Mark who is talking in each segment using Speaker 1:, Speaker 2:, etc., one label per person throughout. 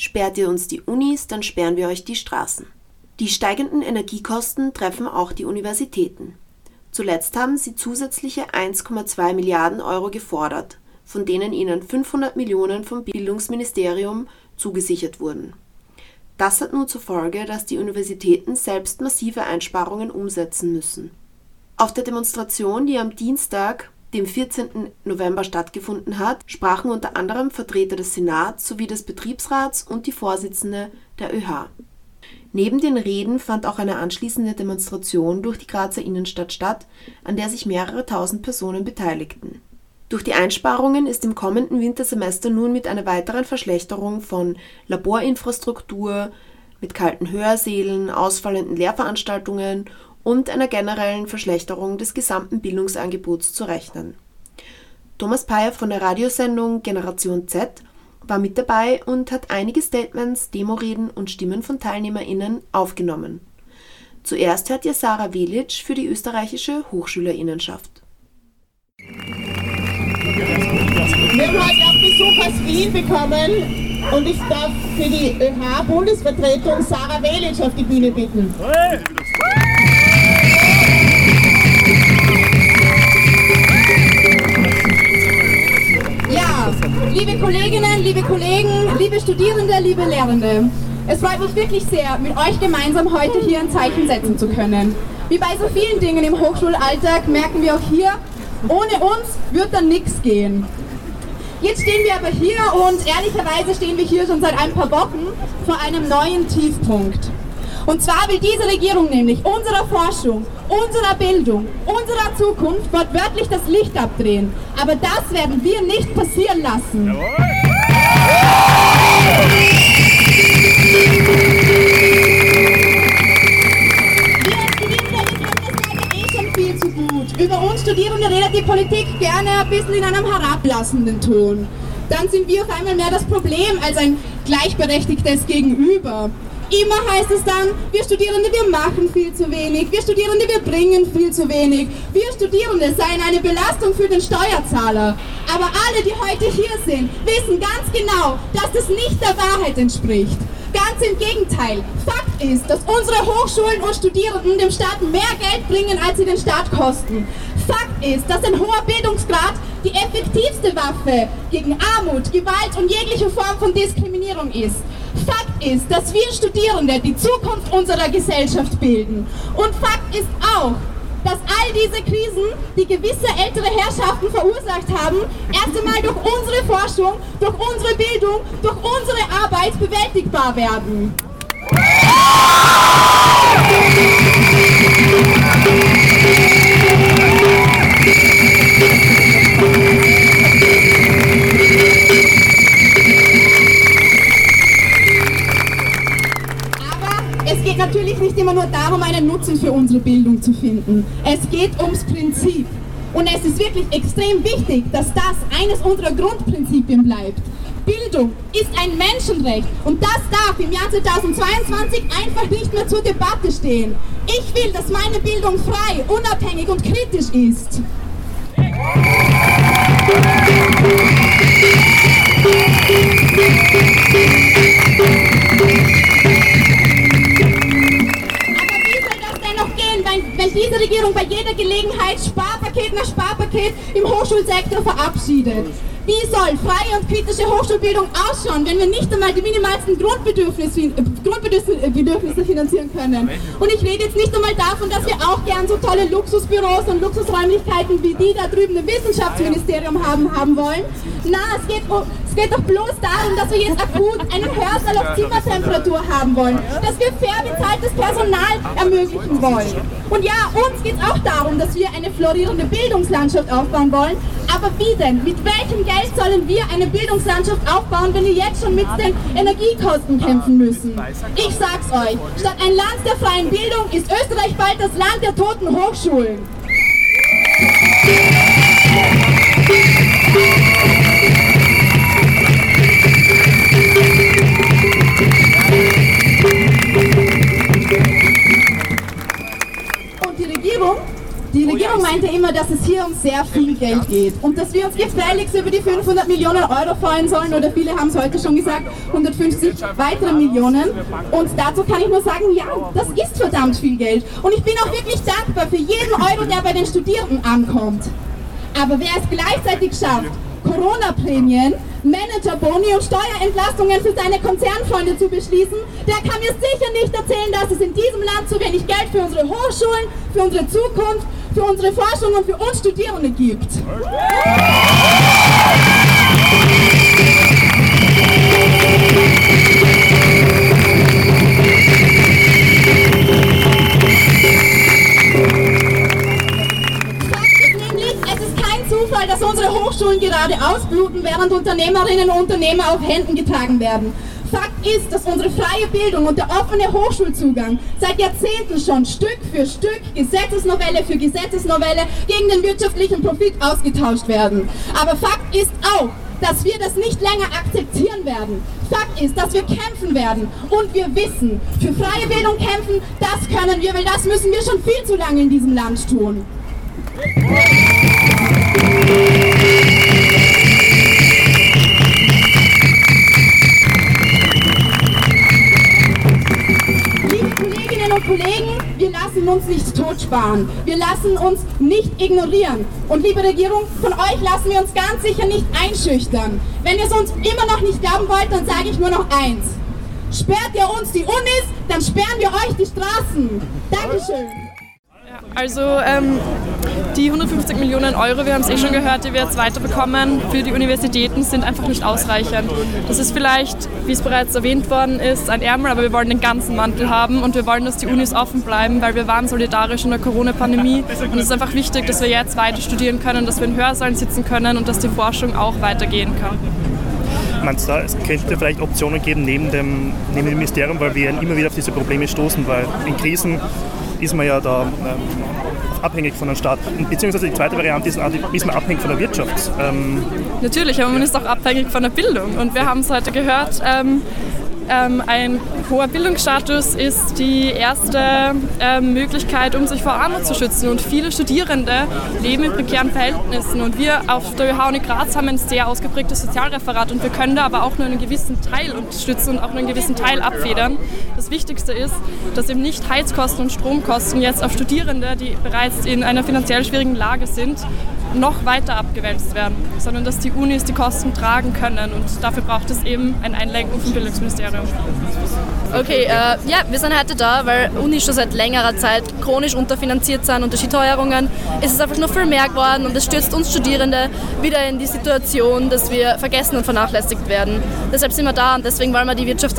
Speaker 1: Sperrt ihr uns die Unis, dann sperren wir euch die Straßen. Die steigenden Energiekosten treffen auch die Universitäten. Zuletzt haben sie zusätzliche 1,2 Milliarden Euro gefordert, von denen ihnen 500 Millionen vom Bildungsministerium zugesichert wurden. Das hat nun zur Folge, dass die Universitäten selbst massive Einsparungen umsetzen müssen. Auf der Demonstration, die am Dienstag, dem 14. November stattgefunden hat, sprachen unter anderem Vertreter des Senats sowie des Betriebsrats und die Vorsitzende der ÖH. Neben den Reden fand auch eine anschließende Demonstration durch die Grazer Innenstadt statt, an der sich mehrere tausend Personen beteiligten. Durch die Einsparungen ist im kommenden Wintersemester nun mit einer weiteren Verschlechterung von Laborinfrastruktur, mit kalten Hörsälen, ausfallenden Lehrveranstaltungen und einer generellen Verschlechterung des gesamten Bildungsangebots zu rechnen. Thomas Peyer von der Radiosendung Generation Z war mit dabei und hat einige Statements, Demoreden und Stimmen von TeilnehmerInnen aufgenommen. Zuerst hört ihr Sarah Welic für die österreichische HochschülerInnenschaft.
Speaker 2: Wir haben heute auch Besuch aus Wien bekommen und ich darf für die ÖH-Bundesvertretung Sarah Welic auf die Bühne bitten.
Speaker 3: Ja, liebe Kolleginnen, liebe Kollegen, liebe Studierende, liebe Lehrende, es freut mich wirklich sehr, mit euch gemeinsam heute hier ein Zeichen setzen zu können. Wie bei so vielen Dingen im Hochschulalltag merken wir auch hier, ohne uns wird da nichts gehen. Jetzt stehen wir aber hier und ehrlicherweise stehen wir hier schon seit ein paar Wochen vor einem neuen Tiefpunkt. Und zwar will diese Regierung nämlich unserer Forschung, unserer Bildung, unserer Zukunft wortwörtlich das Licht abdrehen. Aber das werden wir nicht passieren lassen. Viel zu gut. Über uns Studierende redet die Politik gerne ein bisschen in einem herablassenden Ton. Dann sind wir auf einmal mehr das Problem als ein gleichberechtigtes Gegenüber. Immer heißt es dann, wir Studierende, wir machen viel zu wenig, wir Studierende, wir bringen viel zu wenig, wir Studierende seien eine Belastung für den Steuerzahler. Aber alle, die heute hier sind, wissen ganz genau, dass das nicht der Wahrheit entspricht. Ganz im Gegenteil. Fakt ist, dass unsere Hochschulen und Studierenden dem Staat mehr Geld bringen, als sie den Staat kosten. Fakt ist, dass ein hoher Bildungsgrad die effektivste Waffe gegen Armut, Gewalt und jegliche Form von Diskriminierung ist. Fakt ist, dass wir Studierende die Zukunft unserer Gesellschaft bilden. Und Fakt ist auch, dass all diese Krisen, die gewisse ältere Herrschaften verursacht haben, erst einmal durch unsere Forschung, durch unsere Bildung, durch unsere Arbeit bewältigbar werden. Es geht natürlich nicht immer nur darum, einen Nutzen für unsere Bildung zu finden. Es geht ums Prinzip. Und es ist wirklich extrem wichtig, dass das eines unserer Grundprinzipien bleibt. Bildung ist ein Menschenrecht und das darf im Jahr 2022 einfach nicht mehr zur Debatte stehen. Ich will, dass meine Bildung frei, unabhängig und kritisch ist. Wenn diese Regierung bei jeder Gelegenheit Sparpaket nach Sparpaket im Hochschulsektor verabschiedet. Wie soll freie und kritische Hochschulbildung ausschauen, wenn wir nicht einmal die minimalsten Grundbedürfnisse finanzieren können? Und ich rede jetzt nicht einmal davon, dass wir auch gern so tolle Luxusbüros und Luxusräumlichkeiten wie die da drüben im Wissenschaftsministerium haben wollen. Na, es geht doch bloß darum, dass wir jetzt akut einen Hörsaal auf Zimmertemperatur haben wollen, dass wir fair bezahltes Personal ermöglichen wollen. Und ja, uns geht es auch darum, dass wir eine florierende Bildungslandschaft aufbauen wollen. Aber wie denn? Mit welchem Geld sollen wir eine Bildungslandschaft aufbauen, wenn wir jetzt schon mit den Energiekosten kämpfen müssen? Ich sag's euch, statt ein Land der freien Bildung ist Österreich bald das Land der toten Hochschulen. Die Regierung Regierung meinte immer, dass es hier um sehr viel Geld geht und dass wir uns gefälligst über die 500 Millionen Euro freuen sollen, oder viele haben es heute schon gesagt, 150 weitere Millionen. Und dazu kann ich nur sagen, ja, das ist verdammt viel Geld. Und ich bin auch wirklich dankbar für jeden Euro, der bei den Studierenden ankommt. Aber wer es gleichzeitig schafft, Corona-Prämien, Managerboni und Steuerentlastungen für seine Konzernfreunde zu beschließen, der kann mir sicher nicht erzählen, dass es in diesem Land zu wenig Geld für unsere Hochschulen, für unsere Zukunft, für unsere Forschung und für uns Studierende gibt. Dass unsere Hochschulen gerade ausbluten, während Unternehmerinnen und Unternehmer auf Händen getragen werden. Fakt ist, dass unsere freie Bildung und der offene Hochschulzugang seit Jahrzehnten schon Stück für Stück, Gesetzesnovelle für Gesetzesnovelle gegen den wirtschaftlichen Profit ausgetauscht werden. Aber Fakt ist auch, dass wir das nicht länger akzeptieren werden. Fakt ist, dass wir kämpfen werden. Und wir wissen, für freie Bildung kämpfen, das können wir, weil das müssen wir schon viel zu lange in diesem Land tun. Liebe Kolleginnen und Kollegen, wir lassen uns nicht totsparen. Wir lassen uns nicht ignorieren. Und liebe Regierung, von euch lassen wir uns ganz sicher nicht einschüchtern. Wenn ihr es uns immer noch nicht glauben wollt, dann sage ich nur noch eins. Sperrt ihr uns die Unis, dann sperren wir euch die Straßen. Dankeschön.
Speaker 4: Also die 150 Millionen Euro, wir haben es eh schon gehört, die wir jetzt weiterbekommen für die Universitäten, sind einfach nicht ausreichend. Das ist vielleicht, wie es bereits erwähnt worden ist, ein Ärmel, aber wir wollen den ganzen Mantel haben und wir wollen, dass die Unis offen bleiben, weil wir waren solidarisch in der Corona-Pandemie und es ist einfach wichtig, dass wir jetzt weiter studieren können, dass wir in Hörsälen sitzen können und dass die Forschung auch weitergehen kann.
Speaker 5: Meinst du, es könnte vielleicht Optionen geben neben dem Ministerium, weil wir immer wieder auf diese Probleme stoßen, weil in Krisen ist man ja da abhängig von einem Staat. Beziehungsweise die zweite Variante ist man abhängig von der Wirtschaft.
Speaker 4: Natürlich, aber man ist auch abhängig von der Bildung. Und wir haben es heute gehört, ein hoher Bildungsstatus ist die erste Möglichkeit, um sich vor Armut zu schützen. Und viele Studierende leben in prekären Verhältnissen. Und wir auf der ÖH Uni Graz haben ein sehr ausgeprägtes Sozialreferat. Und wir können da aber auch nur einen gewissen Teil unterstützen und auch nur einen gewissen Teil abfedern. Das Wichtigste ist, dass eben nicht Heizkosten und Stromkosten jetzt auf Studierende, die bereits in einer finanziell schwierigen Lage sind, noch weiter abgewälzt werden, sondern dass die Unis die Kosten tragen können. Und dafür braucht es eben ein Einlenken vom Bildungsministerium.
Speaker 6: Okay, ja, wir sind heute da, weil Unis schon seit längerer Zeit chronisch unterfinanziert sind und durch die Teuerungen ist es einfach nur viel mehr geworden und es stürzt uns Studierende wieder in die Situation, dass wir vergessen und vernachlässigt werden. Deshalb sind wir da und deswegen wollen wir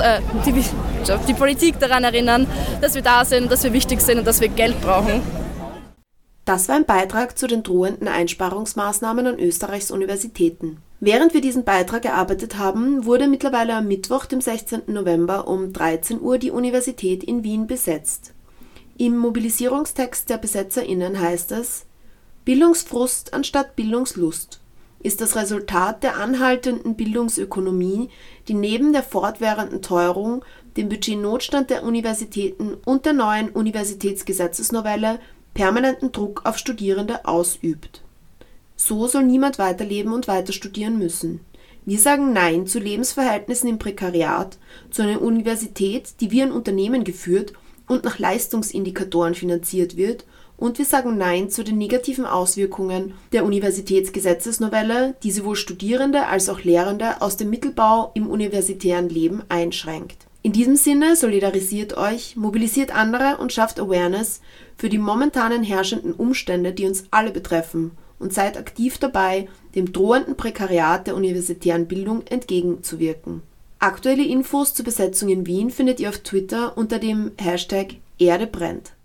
Speaker 6: die Politik daran erinnern, dass wir da sind, dass wir wichtig sind und dass wir Geld brauchen.
Speaker 1: Das war ein Beitrag zu den drohenden Einsparungsmaßnahmen an Österreichs Universitäten. Während wir diesen Beitrag erarbeitet haben, wurde mittlerweile am Mittwoch, dem 16. November um 13 Uhr die Universität in Wien besetzt. Im Mobilisierungstext der BesetzerInnen heißt es: Bildungsfrust anstatt Bildungslust ist das Resultat der anhaltenden Bildungsökonomie, die neben der fortwährenden Teuerung, dem Budgetnotstand der Universitäten und der neuen Universitätsgesetzesnovelle permanenten Druck auf Studierende ausübt. So soll niemand weiterleben und weiter studieren müssen. Wir sagen Nein zu Lebensverhältnissen im Prekariat, zu einer Universität, die wie ein Unternehmen geführt und nach Leistungsindikatoren finanziert wird, und wir sagen Nein zu den negativen Auswirkungen der Universitätsgesetzesnovelle, die sowohl Studierende als auch Lehrende aus dem Mittelbau im universitären Leben einschränkt. In diesem Sinne solidarisiert euch, mobilisiert andere und schafft Awareness für die momentanen herrschenden Umstände, die uns alle betreffen, und seid aktiv dabei, dem drohenden Prekariat der universitären Bildung entgegenzuwirken. Aktuelle Infos zur Besetzung in Wien findet ihr auf Twitter unter dem Hashtag Erde brennt.